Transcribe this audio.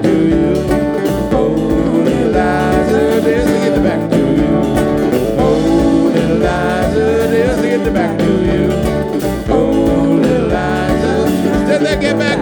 to you. Oh, little Liza, just to get back to you. Oh, little Liza, just to get back to you. Oh, little Liza, just to get back